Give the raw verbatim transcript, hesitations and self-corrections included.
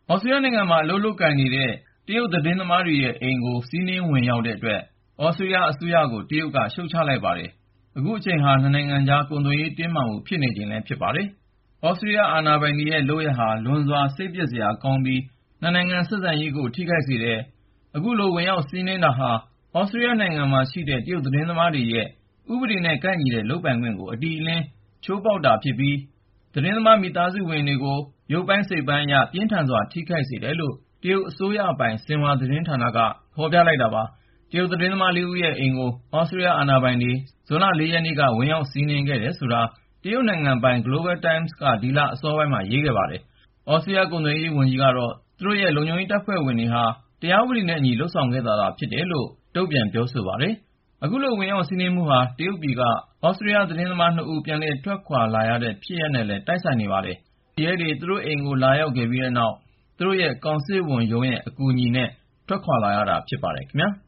ဩစတြေးလျနိုင်ငံမှာအလုပ်လုပ်ကိုင်နေတဲ့တရုတ်သတင်းသမားတွေရဲ့အိမ်ကိုစီးနင်းဝင်ရောက်တဲ့အတွက်ဩစတြေးလျအစိုးရကိုတရုတ်ကရှုတ်ချလိုက်ပါတယ်။ အခုအချိန်ဟာနှစ်နိုင်ငံကြားကုန်သွယ်ရေးတင်းမာမှုဖြစ်နေချိန်လည်းဖြစ်ပါတယ်။ ဩစတြေးလျအာဏာပိုင်တွေရဲ့လုပ်ရပ်ဟာလွန်စွာစိတ်ပျက်စရာကောင်းပြီးနှစ်နိုင်ငံဆက်ဆံရေးကိုထိခိုက်စေတယ်။ အခုလိုဝင်ရောက်စီးနင်းတာဟာဩစတြေးလျနိုင်ငံမှာရှိတဲ့တရုတ်သတင်းသမားတွေရဲ့ဥပဒေနဲ့ကိုက်ညီတဲ့လုပ်ပိုင်ခွင့်ကိုအတိအလင်းချိုးဖေါက်တာဖြစ်ပြီးသတင်းသမားမိသားစုဝင်တွေကို ရုပ်ပိုင်းစိတ်ပိုင်းအရပြင်းထန်စွာထိခိုက်စေတယ်လို့တရုတ်အစိုးရပိုင် ဆင်ဟွာသတင်းဌာနကဖေါ်ပြလိုက်တာပါ။ တရုတ်သတင်းသမား ၄ ဦးရဲ့အိမ်ကိုဩစတြေးလျအာဏာပိုင်တွေဇွန်လ ၄ ရက်နေ့ကဝင်ရောက်စီးနင်းခဲ့တယ်ဆိုတာတရုတ်နိုင်ငံပိုင် Global Times ကဒီလအစောပိုင်းမှာရေးခဲ့ပါတယ်။ ဩစတြေးလျကုန်သွယ်ရေးဝန်ကြီးကတော့သူတို့ရဲ့လုံခြုံရေးတပ်ဖွဲ့ဝင်တွေဟာတရားဥပဒေနဲ့အညီလုပ်ဆောင်ခဲ့တာသာဖြစ်တယ်လို့ တုန့်ပြန်ပြောဆိုပါတယ်။ အခုလိုဝင်ရောက်စီးနင်းမှုဟာတရုတ်ပြည်ကဩစတြေးလျသတင်းသမား ၂ ဦးပြန်လည်ထွက်ခွာလာရတဲ့ဖြစ်ရပ်နဲ့လည်းတိုက်ဆိုင်နေပါတယ်။ ရဲတွေသူတို့အိမ်ကိုလာရောက်ခဲ့ပြီးတဲ့နောက်သူတို့ရဲ့ကောင်စစ်ဝန်ရုံးရဲ့အကူအညီနဲ့ထွက်ခွာလာရတာဖြစ်ပါတယ်ခင်ဗျာ။